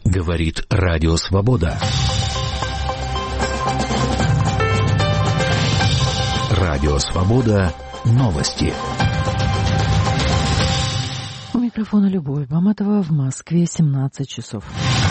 Говорит Радио Свобода. Радио Свобода. Новости. У микрофона Любовь Баматова, в Москве 17 часов.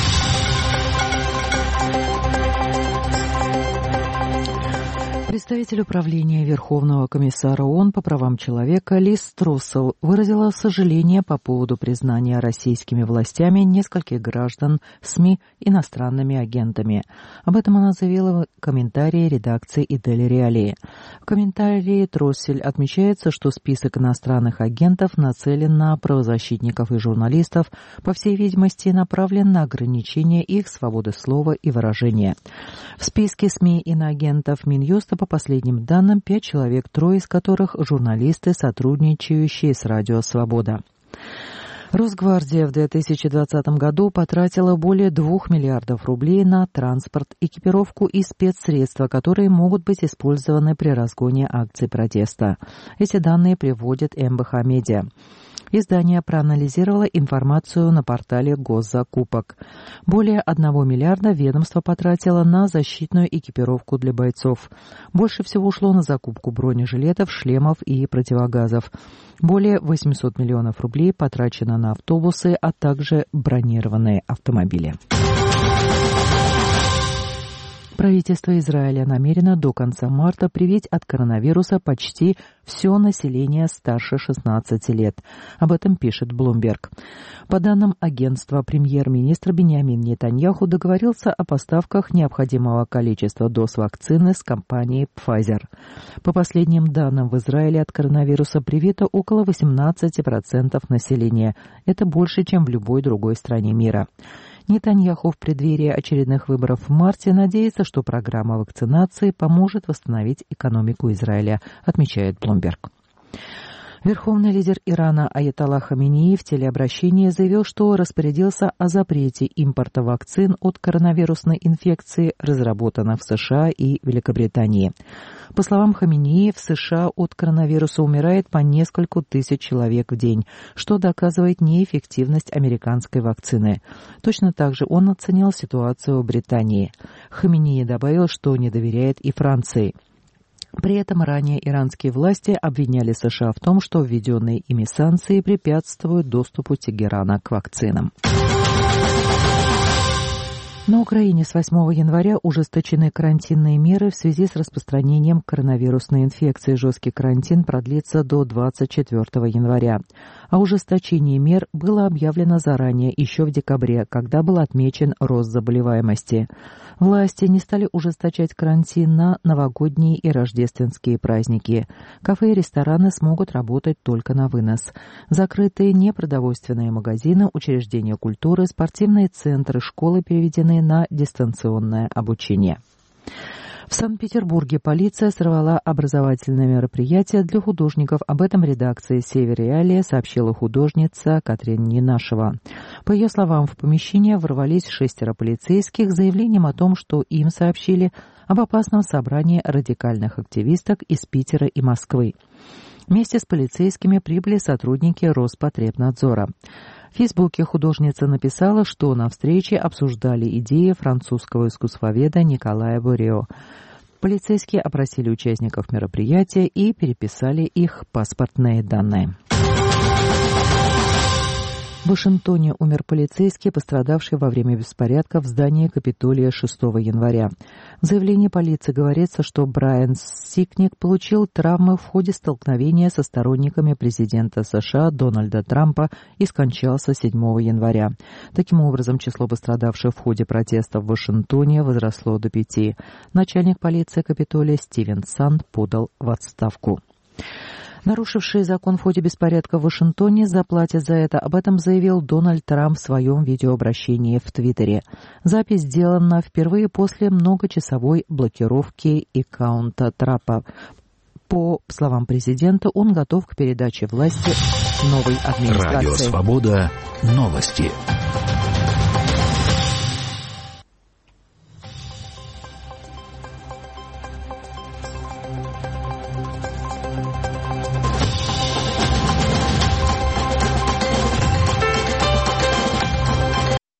Представитель управления Верховного комиссара ООН по правам человека Лиз Троссел выразила сожаление по поводу признания российскими властями нескольких граждан СМИ иностранными агентами. Об этом она заявила в комментарии редакции Идель Реалии. В комментарии Троссель отмечается, что список иностранных агентов нацелен на правозащитников и журналистов, по всей видимости, направлен на ограничение их свободы слова и выражения. В списке СМИ иноагентов Минюста по последним данным 5 человек, 3 из которых журналисты, сотрудничающие с Радио Свобода. Росгвардия в 2020 году потратила более 2 миллиардов рублей на транспорт, экипировку и спецсредства, которые могут быть использованы при разгоне акций протеста. Эти данные приводит МБХ Медиа. Издание проанализировало информацию на портале госзакупок. Более 1 миллиарда ведомство потратило на защитную экипировку для бойцов. Больше всего ушло на закупку бронежилетов, шлемов и противогазов. Более 800 миллионов рублей потрачено на автобусы, а также бронированные автомобили. Правительство Израиля намерено до конца марта привить от коронавируса почти все население старше 16 лет. Об этом пишет Bloomberg. По данным агентства, премьер-министр Биньямин Нетаньяху договорился о поставках необходимого количества доз вакцины с компанией Pfizer. По последним данным, в Израиле от коронавируса привито около 18% населения. Это больше, чем в любой другой стране мира. Нетаньяху в преддверии очередных выборов в марте надеется, что программа вакцинации поможет восстановить экономику Израиля, отмечает Bloomberg. Верховный лидер Ирана Аятолла Хаминеи в телеобращении заявил, что распорядился о запрете импорта вакцин от коронавирусной инфекции, разработанных в США и Великобритании. По словам Хаминеи, в США от коронавируса умирает по несколько тысяч человек в день, что доказывает неэффективность американской вакцины. Точно так же он оценил ситуацию в Британии. Хаминеи добавил, что не доверяет и Франции. При этом ранее иранские власти обвиняли США в том, что введенные ими санкции препятствуют доступу Тегерана к вакцинам. На Украине с 8 января ужесточены карантинные меры в связи с распространением коронавирусной инфекции. Жесткий карантин продлится до 24 января. О ужесточении мер было объявлено заранее, еще в декабре, когда был отмечен рост заболеваемости. Власти не стали ужесточать карантин на новогодние и рождественские праздники. Кафе и рестораны смогут работать только на вынос. Закрытые непродовольственные магазины, учреждения культуры, спортивные центры, школы переведены на дистанционное обучение. В Санкт-Петербурге полиция сорвала образовательное мероприятие для художников. Об этом редакции «Север Реалия» сообщила художница Катрин Ненашева. По ее словам, в помещение ворвались 6 полицейских с заявлением о том, что им сообщили об опасном собрании радикальных активисток из Питера и Москвы. Вместе с полицейскими прибыли сотрудники Роспотребнадзора. В Фейсбуке художница написала, что на встрече обсуждали идеи французского искусствоведа Николая Бурио. Полицейские опросили участников мероприятия и переписали их паспортные данные. В Вашингтоне умер полицейский, пострадавший во время беспорядков в здании Капитолия 6 января. В заявлении полиции говорится, что Брайан Сикник получил травмы в ходе столкновения со сторонниками президента США Дональда Трампа и скончался 7 января. Таким образом, число пострадавших в ходе протестов в Вашингтоне возросло до 5. Начальник полиции Капитолия Стивен Санд подал в отставку. Нарушившие закон в ходе беспорядка в Вашингтоне заплатят за это. Об этом заявил Дональд Трамп в своем видеообращении в Твиттере. Запись сделана впервые после многочасовой блокировки аккаунта Трампа. По словам президента, он готов к передаче власти новой администрации. Радио Свобода. Новости.